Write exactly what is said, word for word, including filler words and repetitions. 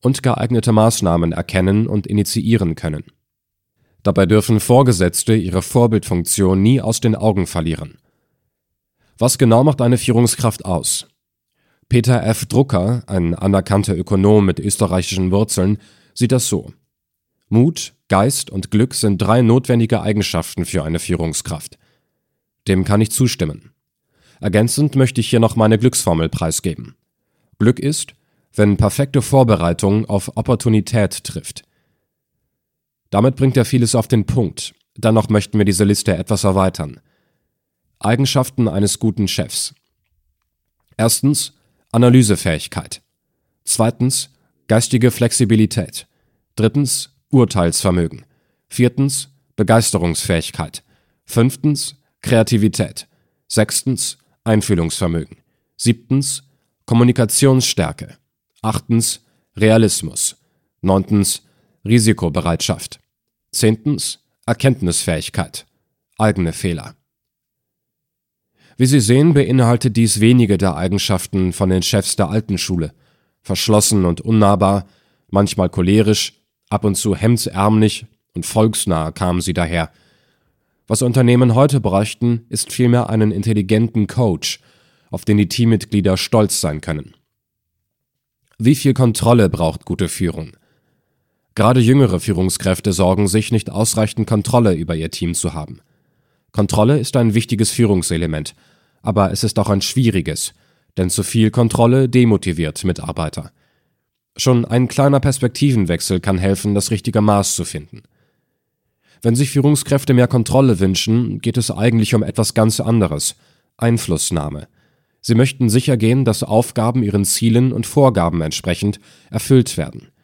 und geeignete Maßnahmen erkennen und initiieren können. Dabei dürfen Vorgesetzte ihre Vorbildfunktion nie aus den Augen verlieren. Was genau macht eine Führungskraft aus? Peter F. Drucker, ein anerkannter Ökonom mit österreichischen Wurzeln, sieht das so: Mut, Geist und Glück sind drei notwendige Eigenschaften für eine Führungskraft. Dem kann ich zustimmen. Ergänzend möchte ich hier noch meine Glücksformel preisgeben. Glück ist, wenn perfekte Vorbereitung auf Opportunität trifft. Damit bringt er vieles auf den Punkt. Dennoch möchten wir diese Liste etwas erweitern. Eigenschaften eines guten Chefs. Erstens Analysefähigkeit. Zweitens geistige Flexibilität. Drittens Urteilsvermögen. Viertens Begeisterungsfähigkeit. Fünftens Kreativität. Sechstens Einfühlungsvermögen. Siebtens Kommunikationsstärke. Achtens Realismus. Neuntens Risikobereitschaft. Zehntens Erkenntnisfähigkeit. Eigene Fehler. Wie Sie sehen, beinhaltet dies wenige der Eigenschaften von den Chefs der alten Schule. Verschlossen und unnahbar, manchmal cholerisch, ab und zu hemdsärmlich und volksnah kamen sie daher. Was Unternehmen heute bräuchten, ist vielmehr einen intelligenten Coach, auf den die Teammitglieder stolz sein können. Wie viel Kontrolle braucht gute Führung? Gerade jüngere Führungskräfte sorgen sich, nicht ausreichend Kontrolle über ihr Team zu haben. Kontrolle ist ein wichtiges Führungselement, aber es ist auch ein schwieriges, denn zu viel Kontrolle demotiviert Mitarbeiter. Schon ein kleiner Perspektivenwechsel kann helfen, das richtige Maß zu finden. Wenn sich Führungskräfte mehr Kontrolle wünschen, geht es eigentlich um etwas ganz anderes: Einflussnahme. Sie möchten sichergehen, dass Aufgaben ihren Zielen und Vorgaben entsprechend erfüllt werden.